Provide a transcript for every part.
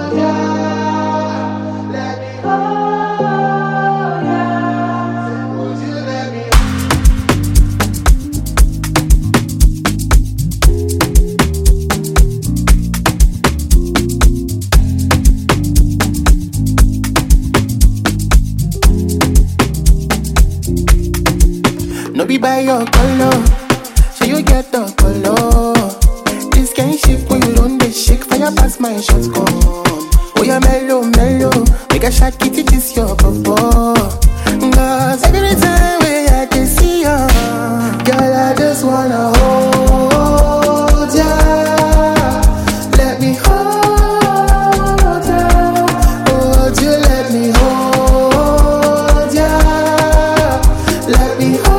No be by your color, so you get the color. This kind shit when you don't they shake fire past my shots come. Oh yeah, mellow, mellow, make a shot kitty this your papa. Cause every time we I can see ya, girl I just wanna hold ya. Let me hold ya, would you let me hold ya? Let me hold.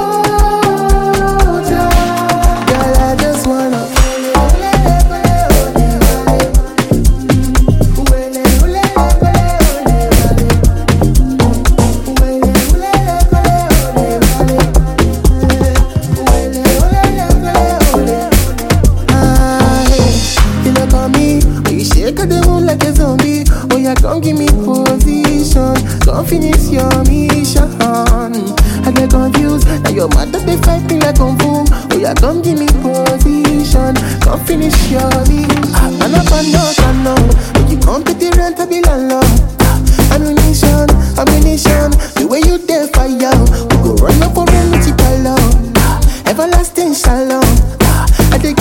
Like a zombie, oh yeah, come give me position, come finish your mission. I get confused, now your mother they fight me like kung fu. Oh yeah, come give me position, come finish your mission. Man up and no, when you come to the rent, I be landlord. Ammunition, ammunition, the way you there fire, we go run up for run with you pile up. Everlasting shalom, I take